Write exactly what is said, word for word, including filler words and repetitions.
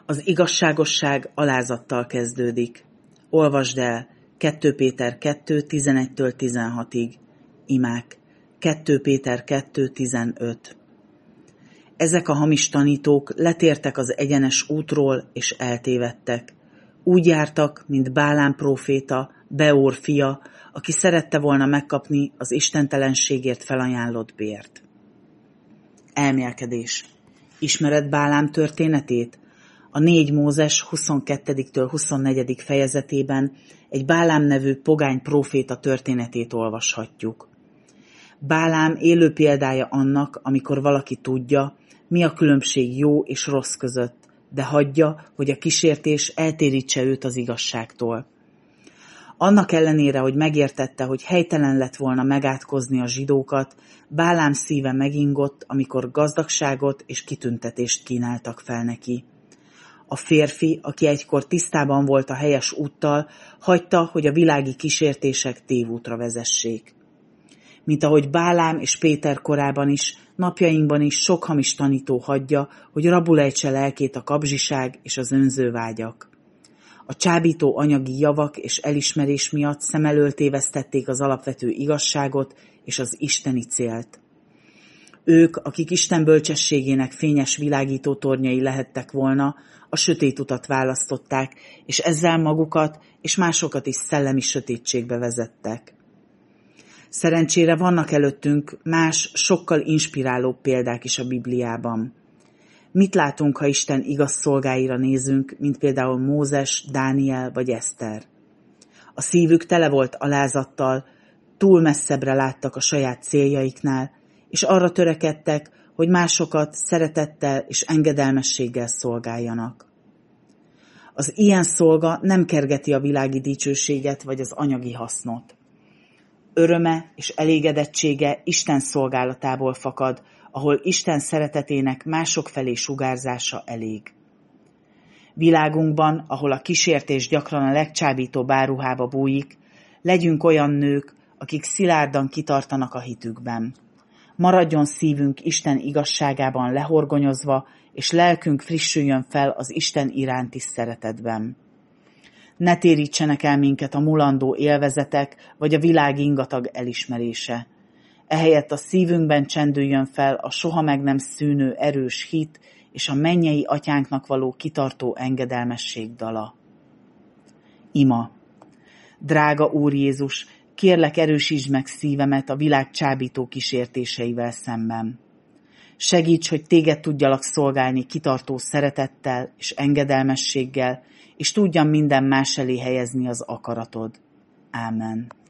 Az igazságosság alázattal kezdődik. Olvasd el kettő Péter kettő tizenegytől tizenhatig. Imák kettő Péter kettő tizenöt. Ezek a hamis tanítók letértek az egyenes útról és eltévedtek. Úgy jártak, mint Bálám próféta, Beor fia, aki szerette volna megkapni az istentelenségért felajánlott bért. Elmélkedés. Ismered Bálám történetét? A négy Mózes huszonkettediktől huszonnegyedik fejezetében egy Bálám nevű pogány próféta történetét olvashatjuk. Bálám élő példája annak, amikor valaki tudja, mi a különbség jó és rossz között, de hagyja, hogy a kísértés eltérítse őt az igazságtól. Annak ellenére, hogy megértette, hogy helytelen lett volna megátkozni a zsidókat, Bálám szíve megingott, amikor gazdagságot és kitüntetést kínáltak fel neki. A férfi, aki egykor tisztában volt a helyes úttal, hagyta, hogy a világi kísértések tévútra vezessék. Mint ahogy Bálám és Péter korában is, napjainkban is sok hamis tanító hagyja, hogy rabul ejtse lelkét a kapzsiság és az önző vágyak. A csábító anyagi javak és elismerés miatt szem elől tévesztették az alapvető igazságot és az isteni célt. Ők, akik Isten bölcsességének fényes világító tornyai lehettek volna, a sötét utat választották, és ezzel magukat és másokat is szellemi sötétségbe vezettek. Szerencsére vannak előttünk más, sokkal inspirálóbb példák is a Bibliában. Mit látunk, ha Isten igaz szolgáira nézünk, mint például Mózes, Dániel vagy Eszter? A szívük tele volt alázattal, túl messzebbre láttak a saját céljaiknál, és arra törekedtek, hogy másokat szeretettel és engedelmességgel szolgáljanak. Az ilyen szolga nem kergeti a világi dicsőséget vagy az anyagi hasznot. Öröme és elégedettsége Isten szolgálatából fakad, ahol Isten szeretetének mások felé sugárzása elég. Világunkban, ahol a kísértés gyakran a legcsábítóbb áruhába bújik, legyünk olyan nők, akik szilárdan kitartanak a hitükben. Maradjon szívünk Isten igazságában lehorgonyozva, és lelkünk frissüljön fel az Isten iránti szeretetben. Ne térítsenek el minket a mulandó élvezetek, vagy a világ ingatag elismerése. Ehelyett a szívünkben csendüljön fel a soha meg nem szűnő erős hit, és a mennyei atyánknak való kitartó engedelmesség dala. Ima. Drága Úr Jézus, kérlek, erősítsd meg szívemet a világ csábító kísértéseivel szemben. Segíts, hogy téged tudjalak szolgálni kitartó szeretettel és engedelmességgel, és tudjam minden más elé helyezni az akaratod. Ámen.